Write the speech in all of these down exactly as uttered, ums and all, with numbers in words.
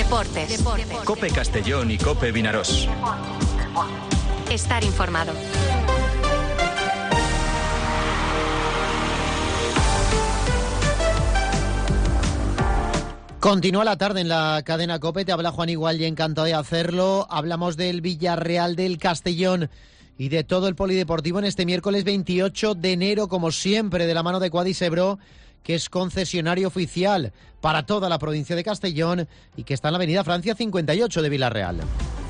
Deportes. Deportes. COPE Castellón y COPE Vinarós. Estar informado. Continúa la tarde en la cadena COPE, te habla Juan Igual y encantado de hacerlo. Hablamos del Villarreal del Castellón y de todo el polideportivo en este miércoles veintiocho de enero, como siempre, de la mano de Quadisebro, que es concesionario oficial para toda la provincia de Castellón y que está en la avenida Francia cincuenta y ocho de Villarreal.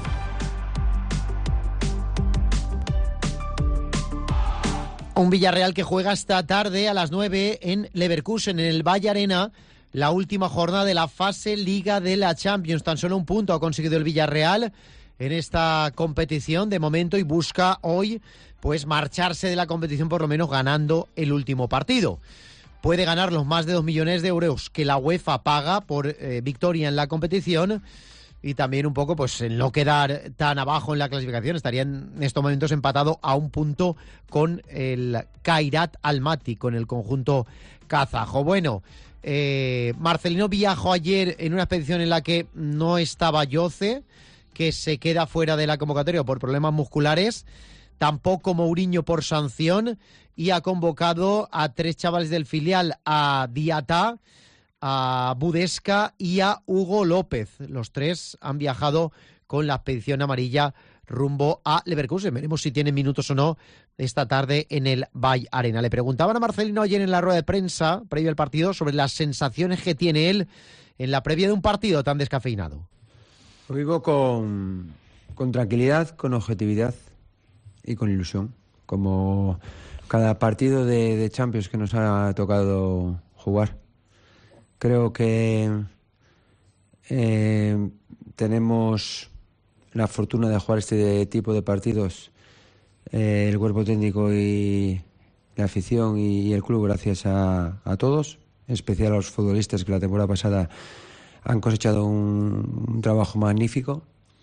Un Villarreal que juega esta tarde a las nueve en Leverkusen, en el Valle Arena, la última jornada de la fase Liga de la Champions. Tan solo un punto ha conseguido el Villarreal en esta competición de momento y busca hoy pues marcharse de la competición por lo menos ganando el último partido. Puede ganar los más de dos millones de euros que la UEFA paga por eh, victoria en la competición y también un poco pues en no quedar tan abajo en la clasificación. Estaría en estos momentos empatado a un punto con el Kairat Almaty, con el conjunto kazajo. Bueno, Eh, Marcelino viajó ayer en una expedición en la que no estaba Yoce, que se queda fuera de la convocatoria por problemas musculares, tampoco Mourinho por sanción, y ha convocado a tres chavales del filial, a Diatá, a Budesca y a Hugo López. Los tres han viajado con la expedición amarilla rumbo a Leverkusen. Veremos si tienen minutos o no esta tarde en el Valle Arena. Le preguntaban a Marcelino ayer en la rueda de prensa previo al partido sobre las sensaciones que tiene él en la previa de un partido tan descafeinado. Lo vivo con, con tranquilidad, con objetividad y con ilusión, como cada partido de, de Champions que nos ha tocado jugar. Creo que eh, tenemos la fortuna de jugar este tipo de partidos, eh, el cuerpo técnico y la afición y, y el club, gracias a, a todos, en especial a los futbolistas que la temporada pasada han cosechado un, un trabajo magnífico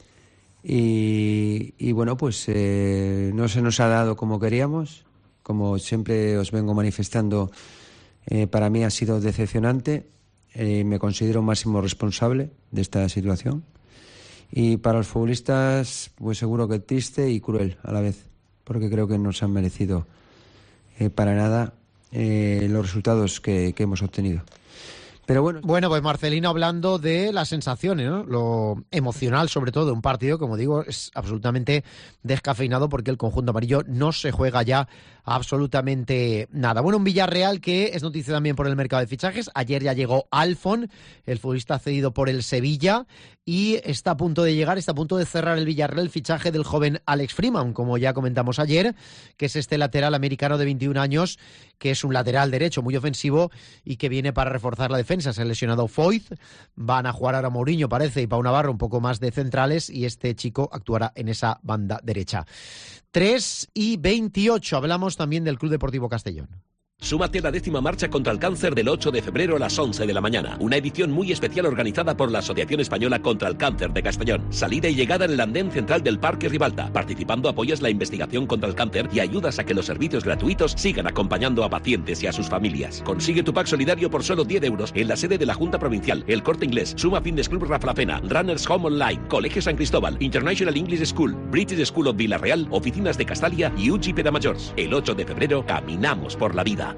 y, y bueno, pues eh, no se nos ha dado como queríamos, como siempre os vengo manifestando, eh, para mí ha sido decepcionante, eh, me considero máximo responsable de esta situación. Y para los futbolistas, pues seguro que triste y cruel a la vez, porque creo que no se han merecido eh, para nada eh, los resultados que, que hemos obtenido. Pero bueno. Bueno, pues Marcelino hablando de las sensaciones, ¿no? Lo emocional, sobre todo, de un partido, como digo, es absolutamente descafeinado porque el conjunto amarillo no se juega ya absolutamente nada. Bueno, un Villarreal que es noticia también por el mercado de fichajes. Ayer ya llegó Alfon, el futbolista cedido por el Sevilla, y está a punto de llegar, está a punto de cerrar el Villarreal el fichaje del joven Alex Freeman, como ya comentamos ayer, que es este lateral americano de veintiún años, que es un lateral derecho muy ofensivo y que viene para reforzar la defensa. Se ha lesionado Foyth, van a jugar ahora Mourinho, parece, y Pau Navarro un poco más de centrales, y este chico actuará en esa banda derecha. tres y veintiocho, hablamos también del Club Deportivo Castellón. Súmate a la décima marcha contra el cáncer del ocho de febrero a las once de la mañana. Una edición muy especial organizada por la Asociación Española contra el Cáncer de Castellón. Salida y llegada en el andén central del Parque Ribalta. Participando apoyas la investigación contra el cáncer y ayudas a que los servicios gratuitos sigan acompañando a pacientes y a sus familias. Consigue tu pack solidario por solo diez euros en la sede de la Junta Provincial, el Corte Inglés, Suma Fitness Club Rafa La Pena, Runners Home Online, Colegio San Cristóbal, International English School, British School of Villarreal, Oficinas de Castalia y U G I Pedamajors. El ocho de febrero caminamos por la vida.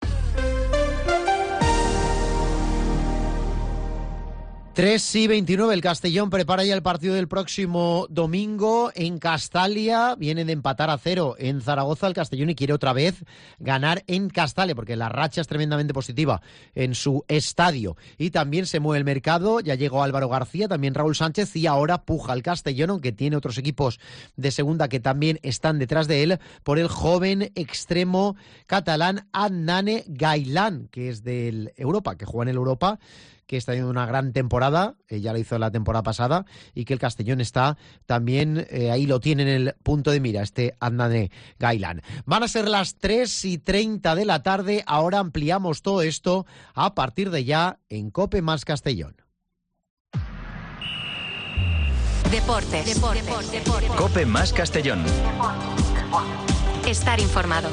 tres y veintinueve, el Castellón prepara ya el partido del próximo domingo en Castalia. Viene de empatar a cero en Zaragoza el Castellón y quiere otra vez ganar en Castalia, porque la racha es tremendamente positiva en su estadio. Y también se mueve el mercado, ya llegó Álvaro García, también Raúl Sánchez, y ahora puja el Castellón, aunque tiene otros equipos de segunda que también están detrás de él, por el joven extremo catalán Adnane Gailán, que es del Europa, que juega en el Europa, que está teniendo una gran temporada, eh, ya lo hizo la temporada pasada, y que el Castellón está también, eh, ahí lo tiene en el punto de mira, este Adnane Gailán. Van a ser las tres y treinta de la tarde, ahora ampliamos todo esto a partir de ya en COPE más Castellón. Deportes. Deportes. Deportes. COPE más Castellón. Estar informado.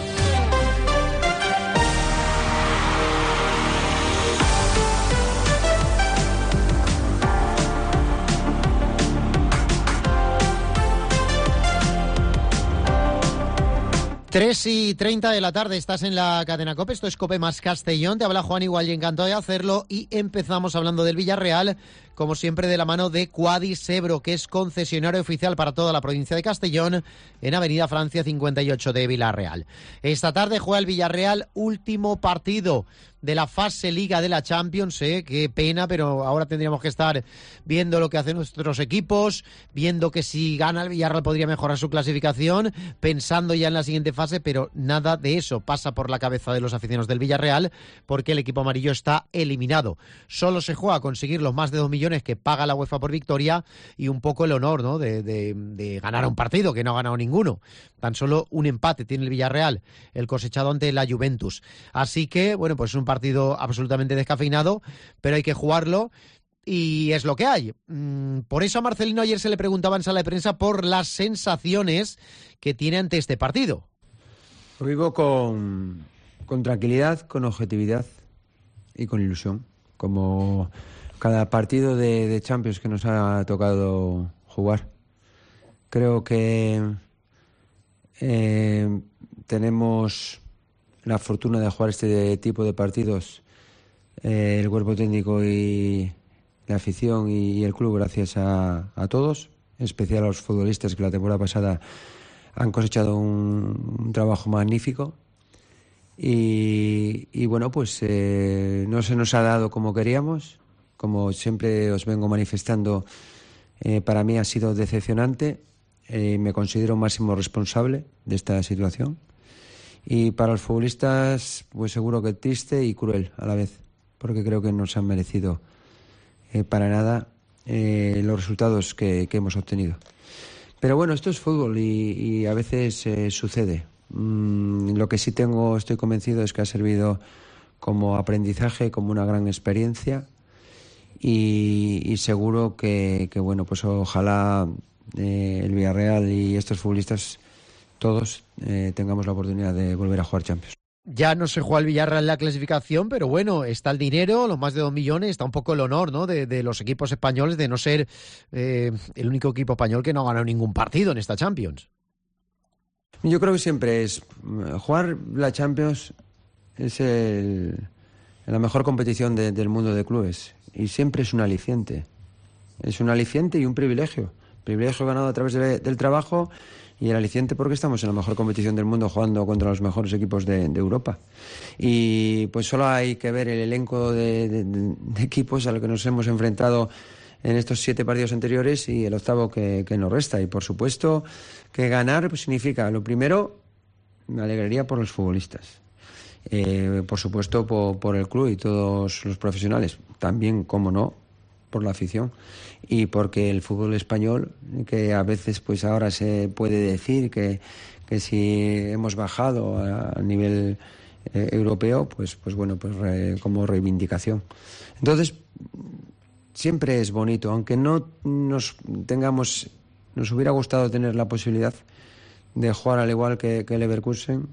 tres y treinta de la tarde, estás en la cadena COPE, esto es COPE más Castellón, te habla Juan Igual y encantado de hacerlo, y empezamos hablando del Villarreal, como siempre de la mano de Quadis Ebro, que es concesionario oficial para toda la provincia de Castellón, en Avenida Francia cincuenta y ocho de Villarreal. Esta tarde juega el Villarreal, último partido de la fase Liga de la Champions, eh, qué pena, pero ahora tendríamos que estar viendo lo que hacen nuestros equipos, viendo que si gana el Villarreal podría mejorar su clasificación, pensando ya en la siguiente fase, pero nada de eso pasa por la cabeza de los aficionados del Villarreal, porque el equipo amarillo está eliminado. Solo se juega a conseguir los más de dos millones que paga la UEFA por victoria y un poco el honor, ¿no?, de, de, de ganar un partido, que no ha ganado ninguno. Tan solo un empate tiene el Villarreal, el cosechado ante la Juventus. Así que, bueno, pues es un partido absolutamente descafeinado, pero hay que jugarlo y es lo que hay. Por eso a Marcelino ayer se le preguntaba en sala de prensa por las sensaciones que tiene ante este partido. Lo vivo con, con tranquilidad, con objetividad y con ilusión, como cada partido de, de Champions que nos ha tocado jugar. Creo que eh, tenemos la fortuna de jugar este tipo de partidos, eh, el cuerpo técnico y la afición y, y el club, gracias a, a todos, en especial a los futbolistas que la temporada pasada han cosechado un, un trabajo magnífico. Y, y bueno, pues eh, no se nos ha dado como queríamos, como siempre os vengo manifestando, eh, para mí ha sido decepcionante, eh, me considero máximo responsable de esta situación. Y para los futbolistas, pues seguro que triste y cruel a la vez, porque creo que no se han merecido eh, para nada eh, los resultados que, que hemos obtenido. Pero bueno, esto es fútbol y, y a veces eh, sucede. Mm, lo que sí tengo, estoy convencido, es que ha servido como aprendizaje, como una gran experiencia y, y seguro que, que, bueno, pues ojalá eh, el Villarreal y estos futbolistas todos eh, tengamos la oportunidad de volver a jugar Champions. Ya no se juega el Villarreal en la clasificación, pero bueno, está el dinero, los más de dos millones, está un poco el honor, ¿no?, de, de los equipos españoles de no ser eh, el único equipo español que no ha ganado ningún partido en esta Champions. Yo creo que siempre es jugar la Champions, es el, la mejor competición de, del mundo de clubes y siempre es un aliciente, es un aliciente y un privilegio, privilegio ganado a través de, del trabajo. Y el aliciente porque estamos en la mejor competición del mundo jugando contra los mejores equipos de, de Europa. Y pues solo hay que ver el elenco de, de, de equipos a los que nos hemos enfrentado en estos siete partidos anteriores y el octavo que, que nos resta. Y por supuesto que ganar pues, significa, lo primero, me alegraría por los futbolistas. Eh, por supuesto por, por el club y todos los profesionales. También, como no, por la afición y porque el fútbol español, que a veces pues ahora se puede decir que, que si hemos bajado a, a nivel eh, europeo, pues pues bueno, pues re, como reivindicación. Entonces, siempre es bonito, aunque no nos tengamos, nos hubiera gustado tener la posibilidad de jugar al igual que, que Leverkusen,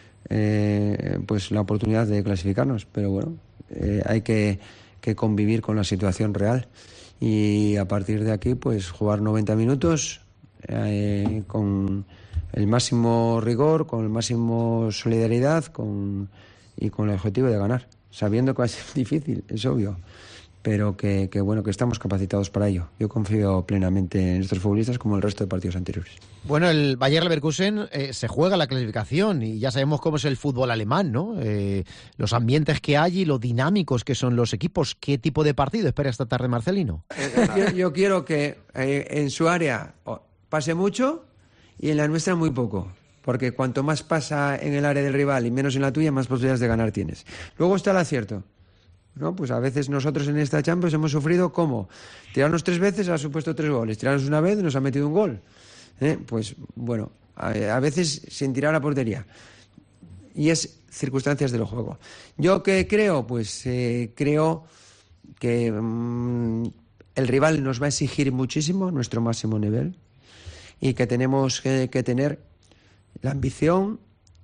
eh, pues la oportunidad de clasificarnos, pero bueno, eh, hay que que convivir con la situación real y a partir de aquí pues jugar noventa minutos eh, con el máximo rigor, con el máximo solidaridad con, y con el objetivo de ganar, sabiendo que va a ser difícil, es obvio, pero que, que bueno, que estamos capacitados para ello. Yo confío plenamente en estos futbolistas como el resto de partidos anteriores. Bueno, el Bayer Leverkusen eh, se juega la clasificación y ya sabemos cómo es el fútbol alemán, ¿no? Eh, los ambientes que hay y lo dinámicos que son los equipos. ¿Qué tipo de partido espera esta tarde Marcelino? Yo, yo quiero que eh, en su área pase mucho y en la nuestra muy poco, porque cuanto más pasa en el área del rival y menos en la tuya, más posibilidades de ganar tienes. Luego está el acierto, ¿no? Pues a veces nosotros en esta Champions hemos sufrido como tirarnos tres veces ha supuesto tres goles, tirarnos una vez nos ha metido un gol, ¿eh? Pues bueno, a, a veces sin tirar a portería y es circunstancias del juego. ¿Yo qué creo? Pues eh, creo que mmm, el rival nos va a exigir muchísimo nuestro máximo nivel y que tenemos que, que tener la ambición,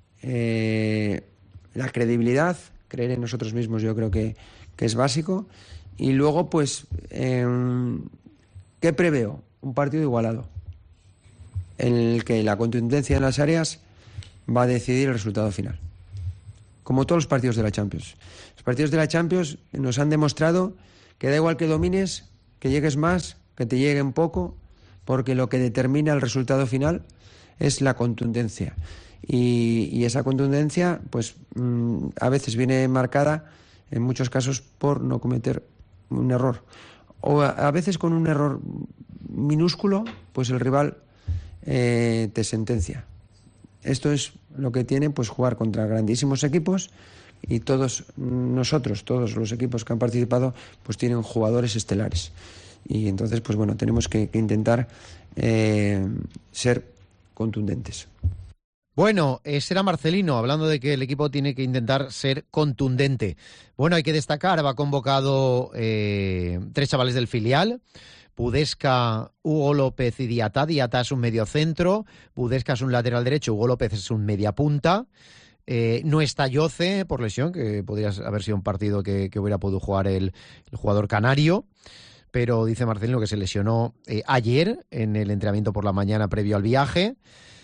eh, la credibilidad, creer en nosotros mismos. Yo creo que que es básico, y luego pues eh, ¿qué preveo? Un partido igualado en el que la contundencia en las áreas va a decidir el resultado final. Como todos los partidos de la Champions. Los partidos de la Champions nos han demostrado que da igual que domines, que llegues más, que te lleguen poco, porque lo que determina el resultado final es la contundencia. Y, y esa contundencia, pues mmm, a veces viene marcada, en muchos casos, por no cometer un error. O a, a veces con un error minúsculo, pues el rival eh, te sentencia. Esto es lo que tiene, pues, jugar contra grandísimos equipos, y todos nosotros, todos los equipos que han participado, pues tienen jugadores estelares. Y entonces, pues bueno, tenemos que, que intentar eh, ser contundentes. Bueno, ese era Marcelino, hablando de que el equipo tiene que intentar ser contundente. Bueno, hay que destacar, va convocado eh, tres chavales del filial: Budesca, Hugo López y Diatá. Diatá es un mediocentro, Budesca es un lateral derecho, Hugo López es un mediapunta. Eh, no está Yoce por lesión, que podría haber sido un partido que, que hubiera podido jugar el, el jugador canario, pero dice Marcelino que se lesionó eh, ayer en el entrenamiento por la mañana previo al viaje.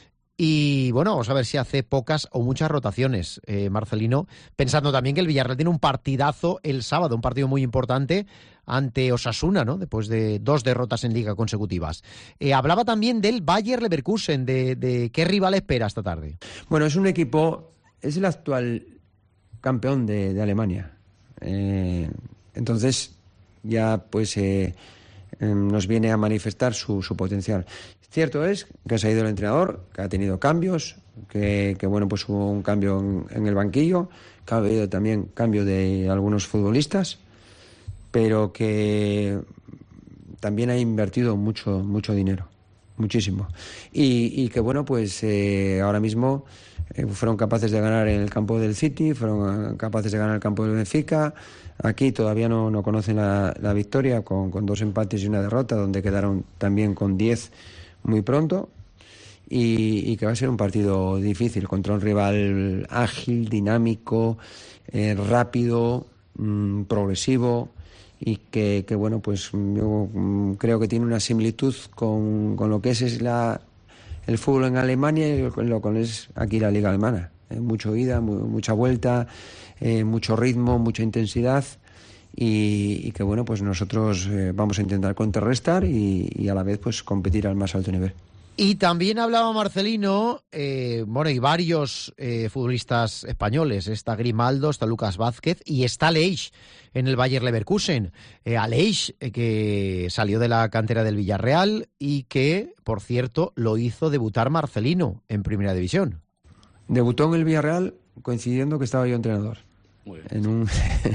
Y bueno, vamos a ver si hace pocas o muchas rotaciones, eh, Marcelino, pensando también que el Villarreal tiene un partidazo el sábado, un partido muy importante ante Osasuna, ¿no? Después de dos derrotas en Liga consecutivas. Eh, hablaba también del Bayer Leverkusen, de, de qué rival espera esta tarde. Bueno, es un equipo, es el actual campeón de, de Alemania. Eh, entonces ya pues eh, eh, nos viene a manifestar su, su potencial. Cierto es que se ha ido el entrenador, que ha tenido cambios, que, que bueno, pues hubo un cambio en, en el banquillo, que ha habido también cambio de algunos futbolistas, pero que también ha invertido mucho, mucho dinero, muchísimo. Y, y que bueno, pues eh, ahora mismo eh, fueron capaces de ganar en el campo del City, fueron capaces de ganar el campo del Benfica. Aquí todavía no, no conocen la, la victoria, con, con dos empates y una derrota, donde quedaron también con diez muy pronto, y, y que va a ser un partido difícil contra un rival ágil, dinámico, eh, rápido, mmm, progresivo, y que, que bueno, pues yo mmm, creo que tiene una similitud con, con lo que es, es la, el fútbol en Alemania y lo que es aquí la liga alemana. Eh, mucho ida, mu mucha vuelta, eh, mucho ritmo, mucha intensidad. Y, y que bueno, pues nosotros eh, vamos a intentar contrarrestar y, y a la vez pues competir al más alto nivel. Y también hablaba Marcelino, eh, bueno, y varios eh, futbolistas españoles. Está Grimaldo, está Lucas Vázquez y está Aleix en el Bayer Leverkusen. Eh, Aleix, eh, que salió de la cantera del Villarreal y que, por cierto, lo hizo debutar Marcelino en Primera División. Debutó en el Villarreal coincidiendo que estaba yo entrenador. Muy bien. En un...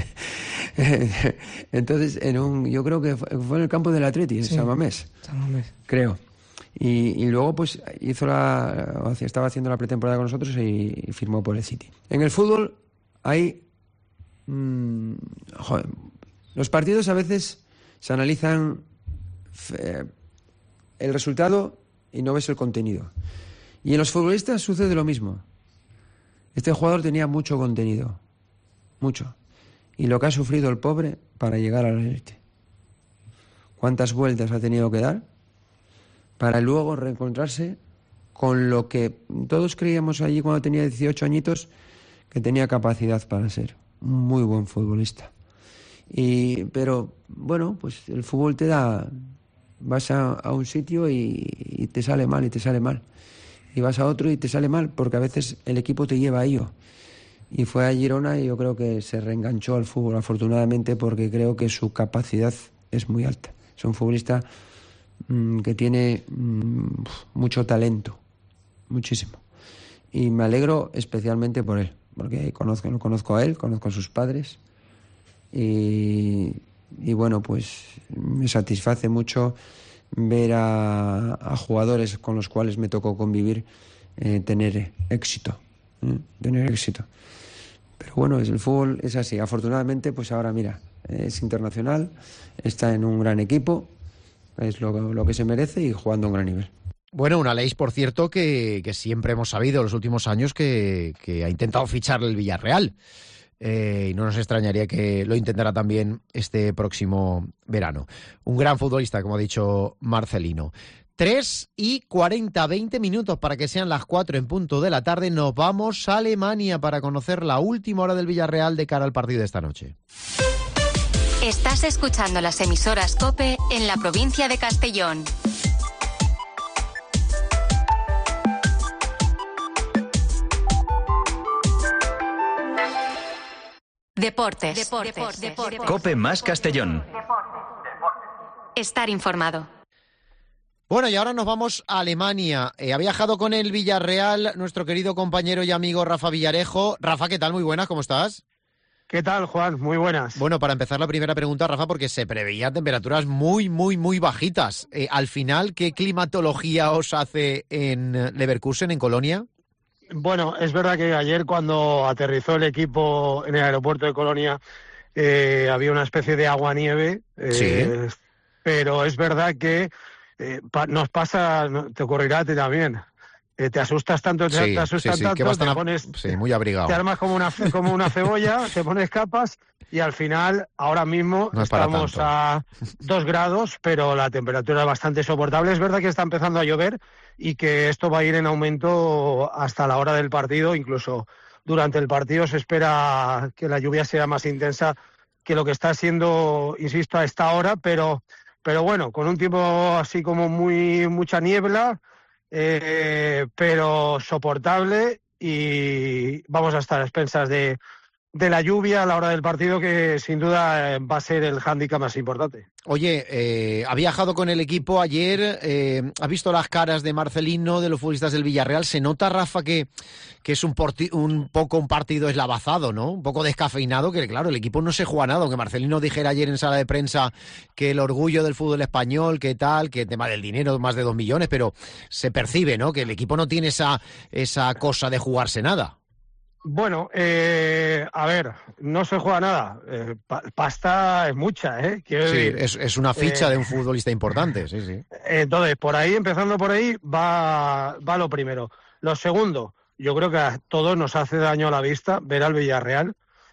Entonces, en un, yo creo que fue en el campo del Atleti, en sí, San Mamés, San Mamés, creo. Y, y luego, pues, hizo la, estaba haciendo la pretemporada con nosotros y, y firmó por el City. En el fútbol hay, mmm, joder, los partidos a veces se analizan eh, el resultado y no ves el contenido. Y en los futbolistas sucede lo mismo. Este jugador tenía mucho contenido, mucho. Y lo que ha sufrido el pobre para llegar a la élite. ¿Cuántas vueltas ha tenido que dar para luego reencontrarse con lo que todos creíamos allí cuando tenía dieciocho añitos, que tenía capacidad para ser un muy buen futbolista? Y, pero, bueno, pues el fútbol te da... Vas a, a un sitio y, y te sale mal, y te sale mal. Y vas a otro y te sale mal, porque a veces el equipo te lleva a ello. Y fue a Girona y yo creo que se reenganchó al fútbol, afortunadamente, porque creo que su capacidad es muy alta. Es un futbolista mmm, que tiene mmm, mucho talento, muchísimo. Y me alegro especialmente por él, porque conozco, lo conozco a él, conozco a sus padres. Y, y bueno, pues me satisface mucho ver a, a jugadores con los cuales me tocó convivir eh, tener éxito, ¿eh? tener éxito. Pero bueno, el fútbol es así. Afortunadamente, pues ahora mira, es internacional, está en un gran equipo, es lo, lo que se merece y jugando a un gran nivel. Bueno, una Aleix, por cierto, que, que siempre hemos sabido en los últimos años que, que ha intentado ficharle el Villarreal. Eh, y no nos extrañaría que lo intentara también este próximo verano. Un gran futbolista, como ha dicho Marcelino. tres y cuarenta, veinte minutos para que sean las cuatro en punto de la tarde. Nos vamos a Alemania para conocer la última hora del Villarreal de cara al partido de esta noche. Estás escuchando las emisoras COPE en la provincia de Castellón. Deportes. Deportes. Deportes. Deportes. COPE más Castellón. Estar informado. Bueno, y ahora nos vamos a Alemania. Eh, ha viajado con el Villarreal nuestro querido compañero y amigo Rafa Villarejo. Rafa, ¿qué tal? Muy buenas, ¿cómo estás? ¿Qué tal, Juan? Muy buenas. Bueno, para empezar la primera pregunta, Rafa, porque se preveían temperaturas muy, muy, muy bajitas. Eh, al final, ¿qué climatología os hace en Leverkusen, en Colonia? Bueno, es verdad que ayer cuando aterrizó el equipo en el aeropuerto de Colonia eh, había una especie de agua-nieve, eh, sí. Pero es verdad que eh, pa- nos pasa, te ocurrirá a ti también. Eh, te asustas tanto, te, sí, te asustas sí, sí, tanto, te a... pones, sí, muy abrigado. Te armas como una, como una cebolla, te pones capas y al final, ahora mismo, no es estamos a dos grados, pero la temperatura es bastante soportable. Es verdad que está empezando a llover y que esto va a ir en aumento hasta la hora del partido, incluso durante el partido se espera que la lluvia sea más intensa que lo que está siendo, insisto, a esta hora, pero, pero bueno, con un tiempo así como muy mucha niebla, Eh, pero soportable, y vamos a estar a expensas de, de la lluvia a la hora del partido, que sin duda va a ser el hándicap más importante. Oye, eh, ha viajado con el equipo ayer, eh, ha visto las caras de Marcelino, de los futbolistas del Villarreal. Se nota, Rafa, que, que es un, porti- un poco un partido eslavazado, ¿no? Un poco descafeinado, que claro, el equipo no se juega nada. Aunque Marcelino dijera ayer en sala de prensa que el orgullo del fútbol español, que tal, que el tema del dinero, más de dos millones, pero se percibe, ¿no? Que el equipo no tiene esa, esa cosa de jugarse nada. Bueno, eh, a ver, no se juega nada. Eh, pa- pasta es mucha, ¿eh? Quiero sí, decir, es, es una ficha eh, de un futbolista importante, sí, sí. Entonces, por ahí, empezando por ahí, va, va lo primero. Lo segundo, yo creo que a todos nos hace daño a la vista ver al Villarreal,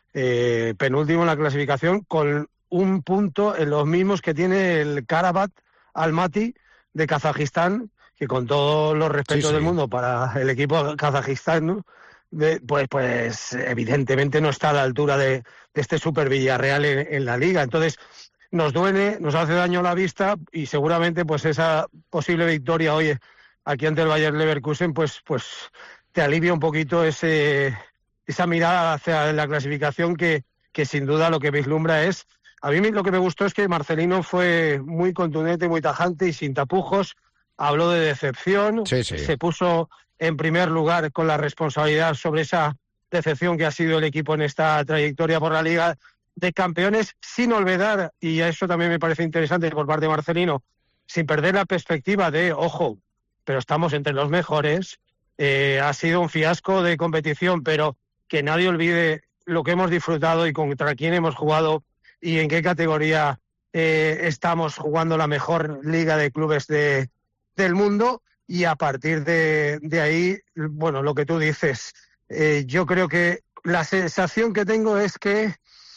eh, penúltimo en la clasificación, con un punto en los mismos que tiene el Karabat Almaty de Kazajistán, que con todos los respetos sí, sí. del mundo para el equipo de Kazajistán, ¿no? De, pues, pues evidentemente no está a la altura de, de este Super Villarreal en, en la Liga. Entonces, nos duele, nos hace daño a la vista, y seguramente pues esa posible victoria hoy aquí ante el Bayer Leverkusen pues, pues te alivia un poquito ese, esa mirada hacia la clasificación que, que sin duda lo que vislumbra es... A mí lo que me gustó es que Marcelino fue muy contundente, muy tajante y sin tapujos. Habló de decepción, sí, sí. se puso en primer lugar con la responsabilidad sobre esa decepción que ha sido el equipo en esta trayectoria por la Liga de Campeones, sin olvidar, y eso también me parece interesante por parte de Marcelino, sin perder la perspectiva de, ojo, pero estamos entre los mejores, eh, ha sido un fiasco de competición, pero que nadie olvide lo que hemos disfrutado y contra quién hemos jugado y en qué categoría eh, estamos jugando la mejor liga de clubes de, del mundo. Y a partir de, de ahí, bueno, lo que tú dices, eh, yo creo que la sensación que tengo es que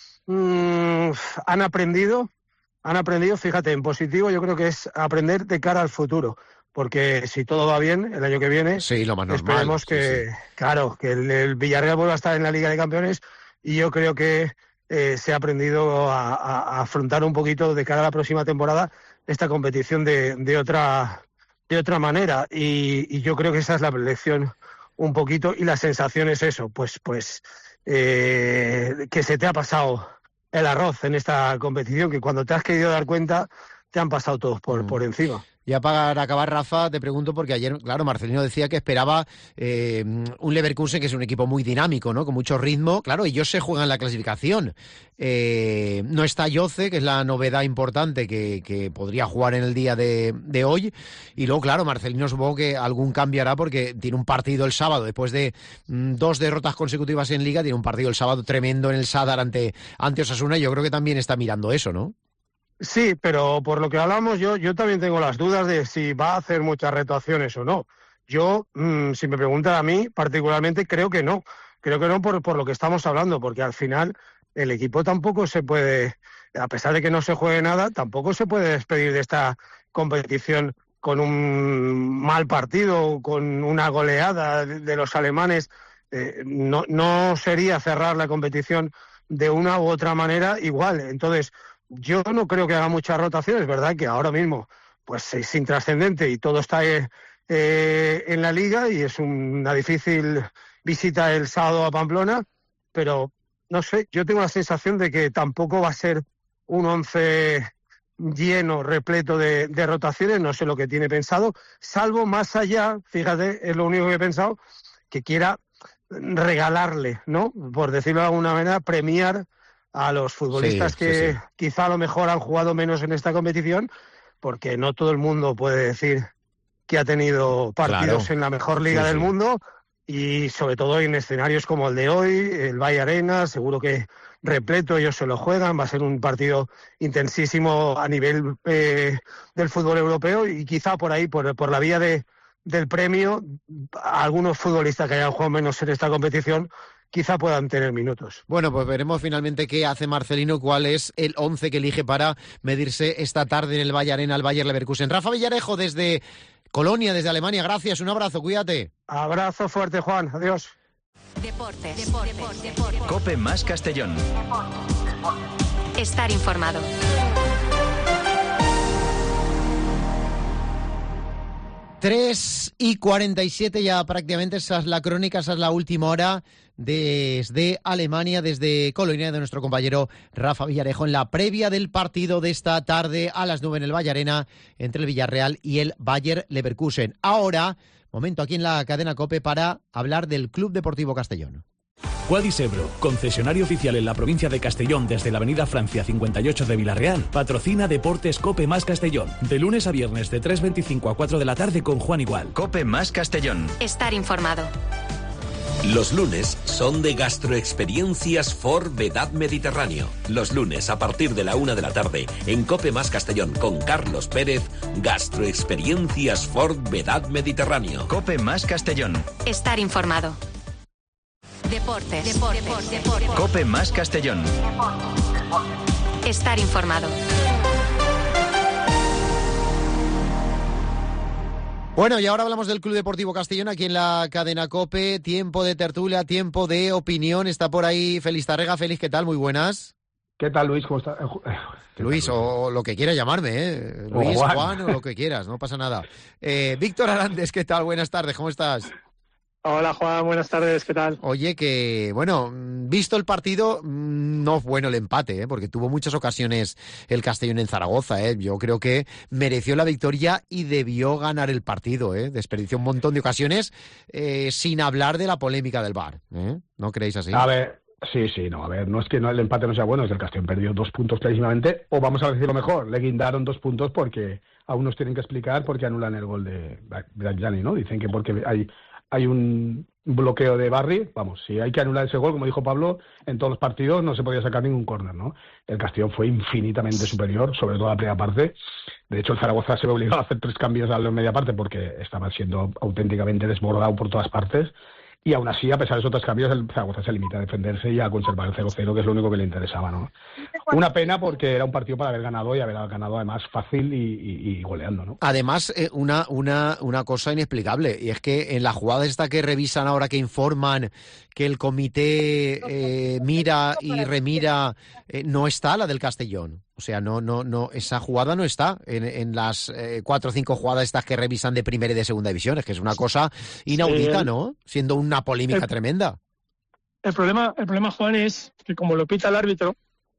mmm, han aprendido, han aprendido, fíjate, en positivo, yo creo que es aprender de cara al futuro, porque si todo va bien el año que viene, sí, lo más normal, esperemos que, sí, sí. claro, que el, el Villarreal vuelva a estar en la Liga de Campeones, y yo creo que eh, se ha aprendido a, a, a afrontar un poquito de cara a la próxima temporada esta competición de, de otra... de otra manera, y, y yo creo que esa es la lección un poquito, y la sensación es eso, pues pues eh, que se te ha pasado el arroz en esta competición, que cuando te has querido dar cuenta te han pasado todos por, mm. por encima. Ya para acabar, Rafa, te pregunto, porque ayer, claro, Marcelino decía que esperaba eh, un Leverkusen que es un equipo muy dinámico, ¿no? Con mucho ritmo. Claro, ellos se juegan la clasificación. Eh, no está Yoce, que es la novedad importante que, que podría jugar en el día de, de hoy. Y luego, claro, Marcelino supongo que algún cambio hará, porque tiene un partido el sábado, después de mm, dos derrotas consecutivas en Liga, tiene un partido el sábado tremendo en el Sadar ante, ante Osasuna, y yo creo que también está mirando eso, ¿no? Sí, pero por lo que hablamos, yo, yo también tengo las dudas de si va a hacer muchas retroacciones o no. Yo, mmm, si me preguntan a mí, particularmente, creo que no. Creo que no por, por lo que estamos hablando, porque al final el equipo tampoco se puede, a pesar de que no se juegue nada, tampoco se puede despedir de esta competición con un mal partido, con una goleada de, de los alemanes, eh, no, no sería cerrar la competición de una u otra manera igual. Entonces, yo no creo que haga muchas rotaciones, ¿verdad? Que ahora mismo pues es intrascendente y todo está eh, eh, en la liga y es una difícil visita el sábado a Pamplona, pero no sé, yo tengo la sensación de que tampoco va a ser un once lleno, repleto de, de rotaciones, no sé lo que tiene pensado, salvo más allá, fíjate, es lo único que he pensado, que quiera regalarle, ¿no? Por decirlo de alguna manera, premiar a los futbolistas sí, que sí, sí. quizá a lo mejor han jugado menos en esta competición, porque no todo el mundo puede decir que ha tenido partidos claro. en la mejor liga sí, del sí. mundo, y sobre todo en escenarios como el de hoy, el Valle Arena, seguro que repleto, ellos se lo juegan, va a ser un partido intensísimo a nivel eh, del fútbol europeo, y quizá por ahí, por, por la vía de del premio, algunos futbolistas que hayan jugado menos en esta competición quizá puedan tener minutos. Bueno, pues veremos finalmente qué hace Marcelino, cuál es el once que elige para medirse esta tarde en el Valle Arena al Bayer Leverkusen. Rafa Villarejo desde Colonia, desde Alemania, gracias, un abrazo, cuídate. Abrazo fuerte, Juan, adiós. Deportes, deportes, deportes, deportes. Cope más Castellón. Estar informado. tres y cuarenta y siete ya prácticamente, esa es la crónica, esa es la última hora desde Alemania, desde Colonia, de nuestro compañero Rafa Villarejo, en la previa del partido de esta tarde a las nueve en el Valle Arena entre el Villarreal y el Bayer Leverkusen. Ahora, momento aquí en la cadena COPE para hablar del Club Deportivo Castellón. Quadis Ebro, concesionario oficial en la provincia de Castellón desde la avenida Francia cincuenta y ocho de Villarreal, patrocina Deportes Cope más Castellón, de lunes a viernes de tres veinticinco a cuatro de la tarde con Juan Igual. Cope más Castellón. Estar informado. Los lunes son de Gastroexperiencias Ford Vedad Mediterráneo. Los lunes a partir de la una de la tarde en Cope más Castellón con Carlos Pérez, Gastroexperiencias Ford Vedad Mediterráneo. Cope más Castellón. Estar informado. Deportes, deportes, deportes, deportes. Cope más Castellón. Estar informado. Bueno, y ahora hablamos del Club Deportivo Castellón aquí en la cadena COPE. Tiempo de tertulia, tiempo de opinión. Está por ahí Félix Tárrega. Félix, ¿qué tal? Muy buenas. ¿Qué tal, Luis? ¿Cómo estás? Luis, o lo que quieras llamarme, ¿eh? Luis, Juan. Juan, o lo que quieras, no pasa nada. Eh, Víctor Arandes, ¿qué tal? Buenas tardes, ¿cómo estás? Hola Juan, buenas tardes, ¿qué tal? Oye, que bueno, visto el partido, no es bueno el empate, ¿eh? Porque tuvo muchas ocasiones el Castellón en Zaragoza, ¿eh? Yo creo que mereció la victoria y debió ganar el partido, ¿eh? Desperdició un montón de ocasiones, eh, sin hablar de la polémica del V A R, ¿eh? ¿No creéis así? A ver, sí, sí, no, a ver, no es que no, el empate no sea bueno, es que el Castellón perdió dos puntos clarísimamente, o vamos a decirlo mejor, le guindaron dos puntos porque aún nos tienen que explicar por qué anulan el gol de Gianni, ¿no? Dicen que porque hay... hay un bloqueo de Barry, vamos, si hay que anular ese gol, como dijo Pablo, en todos los partidos no se podía sacar ningún córner, ¿no? El Castellón fue infinitamente superior, sobre todo la primera parte. De hecho, el Zaragoza se ve obligado a hacer tres cambios a la media parte porque estaba siendo auténticamente desbordado por todas partes. Y aún así, a pesar de esos tres cambios, el Zaragoza se limita a defenderse y a conservar el cero cero, que es lo único que le interesaba, ¿no? Una pena porque era un partido para haber ganado y haber ganado además fácil y, y, y goleando, ¿no? Además, eh, una, una, una cosa inexplicable, y es que en la jugada esta que revisan ahora, que informan que el comité eh, mira y remira, eh, no está la del Castellón. O sea, no, no, no, esa jugada no está en, en las eh, cuatro o cinco jugadas estas que revisan de primera y de segunda división. Es que es una cosa inaudita, sí, ¿no? Siendo una polémica el, tremenda. El problema, el problema, Juan, es que como lo pita el árbitro,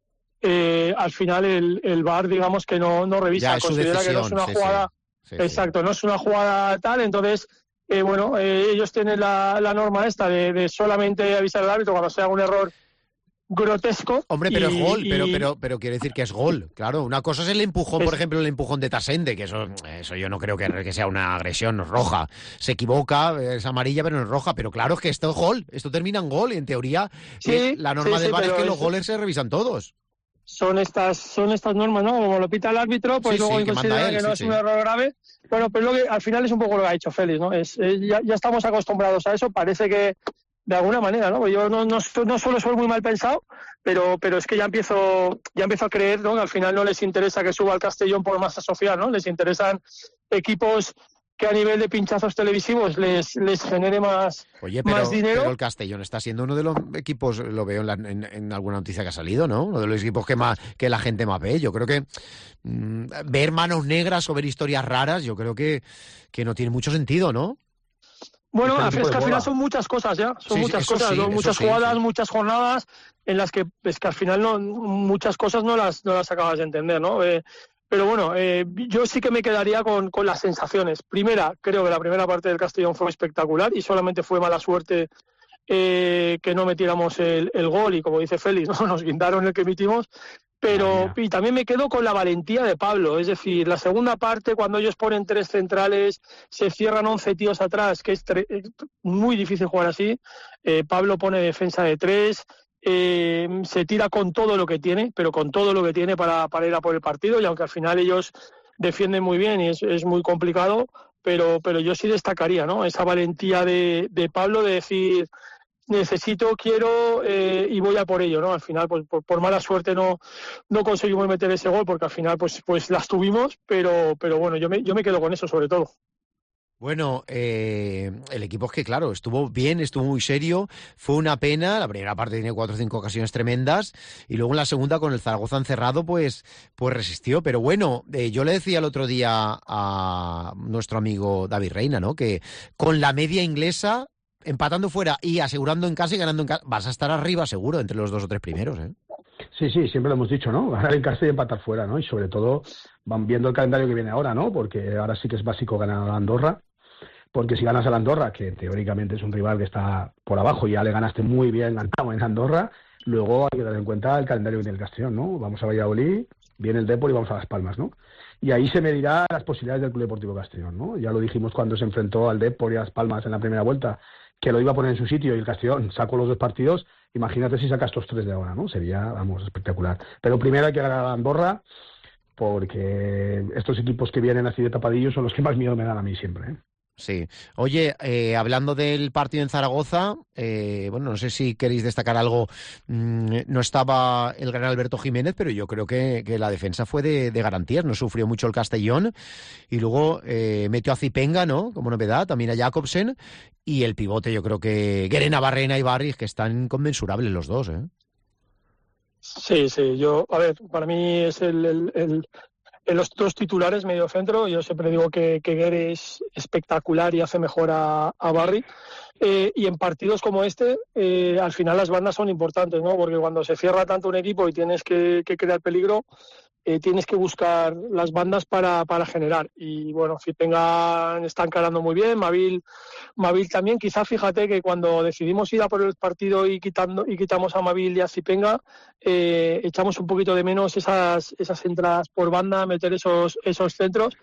eh, al final el, el V A R, digamos que no, no revisa, considera que no es una sí, jugada, sí. Sí, exacto, sí. no es una jugada tal, entonces, eh, bueno, eh, ellos tienen la, la norma esta de, de solamente avisar al árbitro cuando se haga un error grotesco. Hombre, pero y, es gol, y... pero, pero, pero quiere decir que es gol, claro. Una cosa es el empujón, es... por ejemplo, el empujón de Tasende, que eso, eso yo no creo que, que sea una agresión roja. Se equivoca, es amarilla, pero no es roja. Pero claro, es que esto es gol, esto termina en gol, y en teoría sí, eh, la norma sí, del V A R sí, es que los goles se revisan todos. Son estas, son estas normas, ¿no? Como lo pita el árbitro, pues sí, luego sí, considera que, él, que no sí, es un sí. error grave. Bueno, pero lo que al final es un poco lo que ha dicho Félix, ¿no? Es, eh, ya, ya estamos acostumbrados a eso, parece que de alguna manera, ¿no? Yo no, no, no suelo ser muy mal pensado, pero, pero es que ya empiezo, ya empiezo a creer, ¿no? Que al final no les interesa que suba el Castellón por masa social, ¿no? Les interesan equipos que a nivel de pinchazos televisivos les, les genere más, Oye, pero, más dinero. Pero el Castellón está siendo uno de los equipos, lo veo en, la, en, en alguna noticia que ha salido, ¿no? Uno de los equipos que más que la gente más ve. Yo creo que mmm, ver manos negras o ver historias raras, yo creo que, que no tiene mucho sentido, ¿no? Bueno, es que al final son muchas cosas ya, son sí, muchas cosas, sí, ¿no? muchas sí, jugadas, sí. muchas jornadas en las que es que al final no muchas cosas no las no las acabas de entender, ¿no? Eh, pero bueno, eh, yo sí que me quedaría con, con las sensaciones. Primera, creo que la primera parte del Castellón fue espectacular y solamente fue mala suerte eh, que no metiéramos el, el gol y como dice Félix, ¿no? Nos guindaron el que emitimos. Pero y también me quedo con la valentía de Pablo, es decir, la segunda parte cuando ellos ponen tres centrales, se cierran once tíos atrás, que es tre- muy difícil jugar así, eh, Pablo pone defensa de tres, eh, se tira con todo lo que tiene, pero con todo lo que tiene para, para ir a por el partido y aunque al final ellos defienden muy bien y es, es muy complicado, pero, pero yo sí destacaría, ¿no? Esa valentía de, de Pablo de decir necesito, quiero eh, y voy a por ello, ¿no? Al final, pues por, por mala suerte no no conseguimos meter ese gol porque al final pues pues las tuvimos, pero pero bueno, yo me yo me quedo con eso sobre todo. Bueno, eh, el equipo es que, claro, estuvo bien, estuvo muy serio, fue una pena, la primera parte tiene cuatro o cinco ocasiones tremendas, y luego en la segunda con el Zaragoza encerrado, pues, pues resistió, pero bueno, eh, yo le decía el otro día a nuestro amigo David Reina, ¿no?, que con la media inglesa, empatando fuera y asegurando en casa y ganando en casa, vas a estar arriba seguro entre los dos o tres primeros, ¿eh? Sí, sí, siempre lo hemos dicho, ¿no? Ganar en casa y empatar fuera, ¿no? Y sobre todo van viendo el calendario que viene ahora, ¿no? Porque ahora sí que es básico ganar a Andorra, porque si ganas a Andorra, que teóricamente es un rival que está por abajo y ya le ganaste muy bien ganado en Andorra, luego hay que tener en cuenta el calendario que tiene el Castellón, ¿no? Vamos a Valladolid, viene el Depor y vamos a Las Palmas, ¿no? Y ahí se medirá las posibilidades del Club Deportivo Castellón, ¿no? Ya lo dijimos cuando se enfrentó al Depor y a Las Palmas en la primera vuelta, que lo iba a poner en su sitio y el Castellón sacó los dos partidos. Imagínate si saca estos tres de ahora, ¿no? Sería, vamos, espectacular. Pero primero hay que ganar a Andorra, porque estos equipos que vienen así de tapadillos son los que más miedo me dan a mí siempre, ¿eh? Sí. Oye, eh, hablando del partido en Zaragoza, eh, bueno, no sé si queréis destacar algo. Mm, no estaba el gran Alberto Jiménez, pero yo creo que, que la defensa fue de, de garantías. No sufrió mucho el Castellón. Y luego eh, metió a Zipenga, ¿no?, como novedad, también a Jacobsen. Y el pivote, yo creo que Guerena, Barrena y Barris, que están inconmensurables los dos, ¿eh? Sí, sí. Yo, a ver, para mí es el... el, el... En los dos titulares medio centro, yo siempre digo que, que Guerre es espectacular y hace mejor a, a Barry. Eh, y en partidos como este, eh, al final las bandas son importantes, ¿no? Porque cuando se cierra tanto un equipo y tienes que, que crear peligro, eh, tienes que buscar las bandas para, para generar. Y bueno, Zipenga está encarando muy bien, Mavil, Mavil también. Quizá fíjate que cuando decidimos ir a por el partido y quitando y quitamos a Mavil y a Zipenga, eh, echamos un poquito de menos esas esas entradas por banda, meter esos esos centros.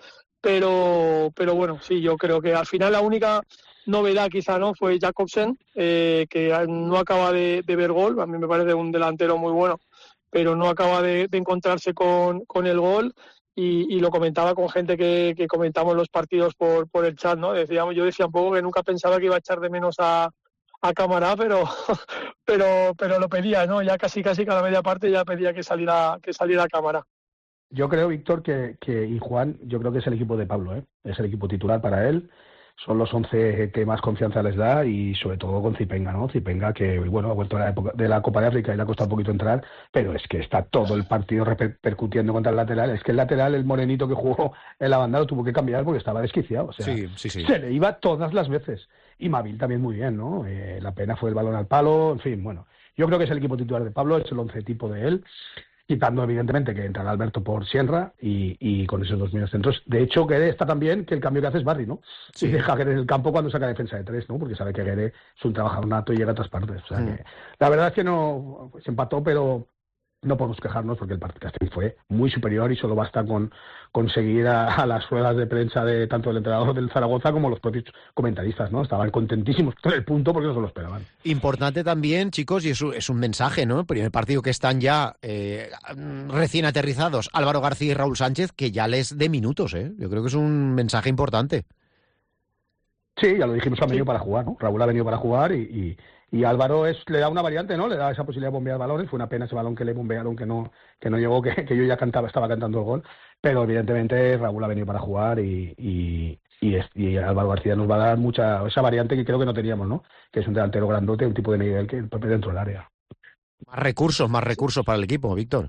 Pero pero bueno, sí, yo creo que al final la única novedad quizá no fue Jacobsen, eh, que no acaba de, de ver gol. A mí me parece un delantero muy bueno, pero no acaba de, de encontrarse con, con el gol y, y lo comentaba con gente que, que comentamos los partidos por, por el chat, ¿no? Decíamos, yo decía un poco que nunca pensaba que iba a echar de menos a, a Camará, pero, pero, pero lo pedía, ¿no? Ya casi casi cada media parte ya pedía que saliera, que saliera Camará. Yo creo, Víctor, que, que y Juan, yo creo que es el equipo de Pablo, ¿eh? Es el equipo titular para él. Son los once que más confianza les da y sobre todo con Zipenga, ¿no? Zipenga que, bueno, ha vuelto de la, época, de la Copa de África y le ha costado un poquito entrar, pero es que está todo el partido repercutiendo contra el lateral. Es que el lateral, el morenito que jugó en la banda, lo tuvo que cambiar porque estaba desquiciado. O sea, sí, sí, sí. Se le iba todas las veces. Y Mavil también muy bien, ¿no? Eh, la pena fue el balón al palo, en fin, bueno. Yo creo que es el equipo titular de Pablo, es el once tipo de él. Quitando evidentemente que entrará Alberto por Sierra y, y con esos dos mediocentros. De hecho, Guerre está también que el cambio que hace es Barry, ¿no? Sí. Y deja a Guerre en el campo cuando saca defensa de tres, ¿no? Porque sabe que Guerre es un trabajador nato y llega a otras partes. O sea, mm. que, la verdad es que no se empató, pero no podemos quejarnos porque el partido fue muy superior y solo basta con conseguir a, a las ruedas de prensa de tanto el entrenador del Zaragoza como los propios comentaristas, ¿no? Estaban contentísimos con el punto porque no se lo esperaban. Importante también, chicos, y es un, es un mensaje, ¿no? El primer partido que están ya eh, recién aterrizados Álvaro García y Raúl Sánchez, que ya les dé minutos, ¿eh? Yo creo que es un mensaje importante. Sí, ya lo dijimos, han venido sí. para jugar, ¿no? Raúl ha venido para jugar y, y, Y Álvaro es, le da una variante, ¿no? Le da esa posibilidad de bombear balones. Fue una pena ese balón que le bombearon, que no, que no llegó, que, que yo ya cantaba, estaba cantando el gol. Pero evidentemente Raúl ha venido para jugar y, y, y, es, y Álvaro García nos va a dar mucha esa variante que creo que no teníamos, ¿no? Que es un delantero grandote, un tipo de nivel que propio dentro del área. Más recursos, más recursos para el equipo, Víctor.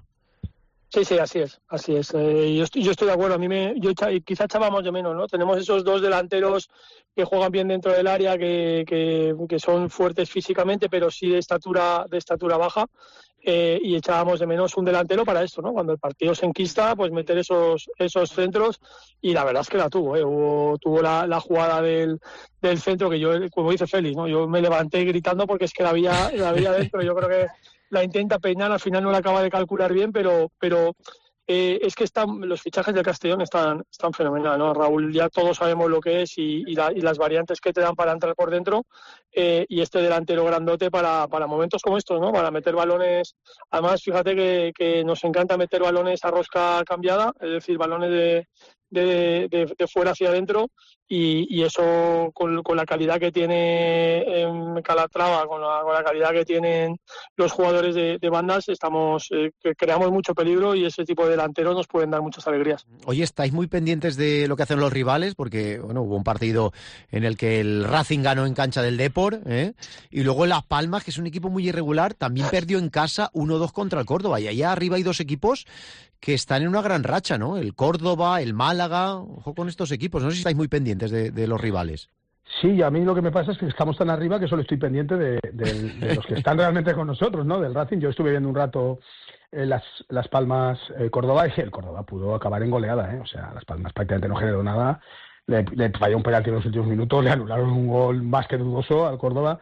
Sí, sí, así es, así es. Eh, yo, estoy, yo estoy de acuerdo. A mí me, yo quizá echábamos de menos, ¿no? Tenemos esos dos delanteros que juegan bien dentro del área, que, que, que son fuertes físicamente, pero sí de estatura, de estatura baja. Eh, y echábamos de menos un delantero para esto, ¿no? Cuando el partido se enquista, pues meter esos esos centros, y la verdad es que la tuvo, ¿eh? Hubo, tuvo la, la jugada del, del centro que yo, como dice Félix, ¿no? Yo me levanté gritando porque es que la había, la había dentro. Yo creo que la intenta peinar, al final no la acaba de calcular bien, pero pero eh, es que están los fichajes del Castellón están están fenomenal, ¿no? Raúl, ya todos sabemos lo que es y, y, la, y las variantes que te dan para entrar por dentro, eh, y este delantero grandote para, para momentos como estos, ¿no? Para meter balones. Además, fíjate que, que nos encanta meter balones a rosca cambiada, es decir, balones de De, de, de fuera hacia adentro, y, y eso con, con la calidad que tiene en Calatrava, con la, con la calidad que tienen los jugadores de, de bandas, estamos eh, que creamos mucho peligro, y ese tipo de delanteros nos pueden dar muchas alegrías. Oye, ¿estáis muy pendientes de lo que hacen los rivales? Porque bueno, hubo un partido en el que el Racing ganó en cancha del Depor, ¿eh? Y luego Las Palmas, que es un equipo muy irregular, también perdió en casa uno dos contra el Córdoba, y allá arriba hay dos equipos que están en una gran racha, ¿no? El Córdoba, el Málaga, ojo con estos equipos. No sé si estáis muy pendientes de, de los rivales. Sí, a mí lo que me pasa es que estamos tan arriba que solo estoy pendiente de, de, de los que están realmente con nosotros, ¿no? Del Racing. Yo estuve viendo un rato eh, las, las Palmas eh, Córdoba, y el Córdoba pudo acabar en goleada, ¿eh? O sea, Las Palmas prácticamente no generó nada. Le, le falló un penalti en los últimos minutos, le anularon un gol más que dudoso al Córdoba.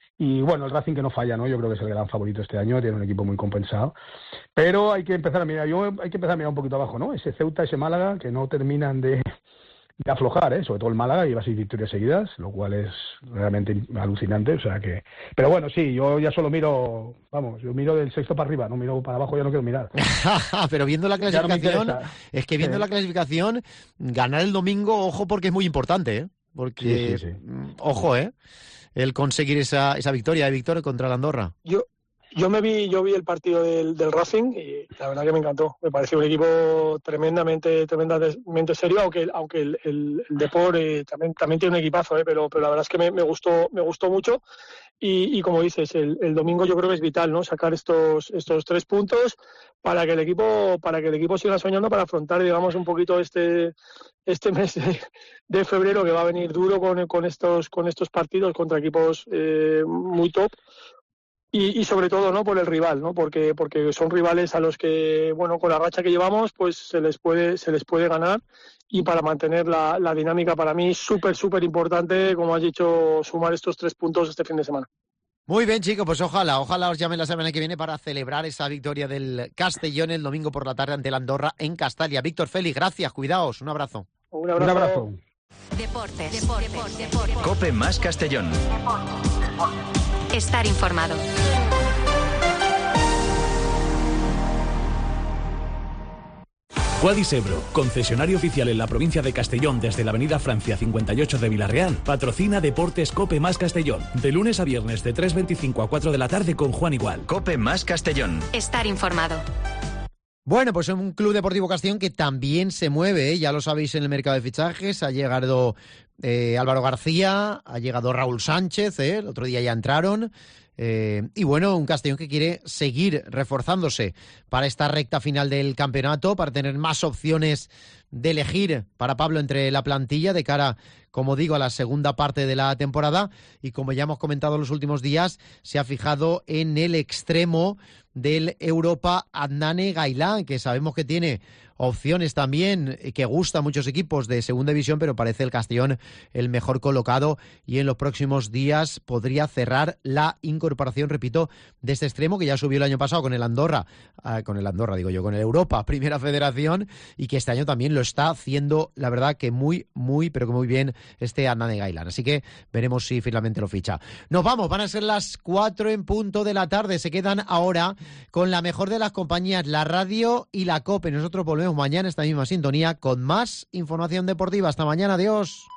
Y bueno, el Racing que no falla, ¿no? Yo creo que es el gran favorito este año, tiene un equipo muy compensado. Pero hay que empezar a mirar, yo hay que empezar a mirar un poquito abajo, ¿no? Ese Ceuta, ese Málaga, que no terminan de, de aflojar, ¿eh? Sobre todo el Málaga, lleva seis victorias seguidas, lo cual es realmente alucinante, o sea que... Pero bueno, sí, yo ya solo miro, vamos, yo miro del sexto para arriba, no miro para abajo, ya no quiero mirar. Pero viendo la clasificación, no es que viendo sí. la clasificación, ganar el domingo, ojo, porque es muy importante, ¿eh? Porque, sí, sí, sí. ojo, ¿eh? El conseguir esa, esa victoria de Víctor contra la Andorra. Yo yo me vi yo vi el partido del, del Racing, y la verdad que me encantó. Me pareció un equipo tremendamente tremendamente serio, aunque aunque el, el, el Depor eh, también también tiene un equipazo, eh, pero pero la verdad es que me, me gustó me gustó mucho. Y, y como dices, el, el domingo yo creo que es vital, ¿no? Sacar estos estos tres puntos para que el equipo para que el equipo siga soñando, para afrontar, digamos, un poquito este este mes de, de febrero, que va a venir duro con, con estos con estos partidos contra equipos eh, muy top. Y, y sobre todo, ¿no?, por el rival, ¿no? Porque porque son rivales a los que, bueno, con la racha que llevamos, pues se les puede se les puede ganar, y para mantener la, la dinámica, para mí súper súper importante, como has dicho, sumar estos tres puntos este fin de semana. Muy bien, chicos, pues ojalá, ojalá os llamen la semana que viene para celebrar esa victoria del Castellón el domingo por la tarde ante la Andorra en Castalia. Víctor, Félix, gracias, cuidaos, un abrazo. Un abrazo. Un abrazo. Deportes, deportes, deportes, deportes. COPE más Castellón. Deportes, deportes. Estar informado. Quadis Ebro, concesionario oficial en la provincia de Castellón desde la avenida Francia cincuenta y ocho de Villarreal, patrocina Deportes COPE más Castellón, de lunes a viernes de tres veinticinco a cuatro de la tarde con Juan Igual. COPE más Castellón. Estar informado. Bueno, pues un Club Deportivo Castellón que también se mueve, ¿eh? Ya lo sabéis, en el mercado de fichajes. Ha llegado eh, Álvaro García, ha llegado Raúl Sánchez, ¿eh? El otro día ya entraron. Eh, y bueno, un Castellón que quiere seguir reforzándose para esta recta final del campeonato, para tener más opciones de elegir para Pablo entre la plantilla de cara, como digo, a la segunda parte de la temporada. Y como ya hemos comentado en los últimos días, se ha fijado en el extremo del Europa, Adnane Gailán, que sabemos que tiene opciones también, que gusta a muchos equipos de segunda división, pero parece el Castellón el mejor colocado, y en los próximos días podría cerrar la incorporación, repito, de este extremo que ya subió el año pasado con el Andorra, eh, con el Andorra digo yo, con el Europa, Primera Federación, y que este año también lo está haciendo, la verdad que muy, muy, pero que muy bien este Adnane Gailán. Así que veremos si finalmente lo ficha. Nos vamos, van a ser las cuatro en punto de la tarde, se quedan ahora con la mejor de las compañías, la radio y la COPE. Nosotros volvemos mañana esta misma sintonía con más información deportiva. Hasta mañana, adiós.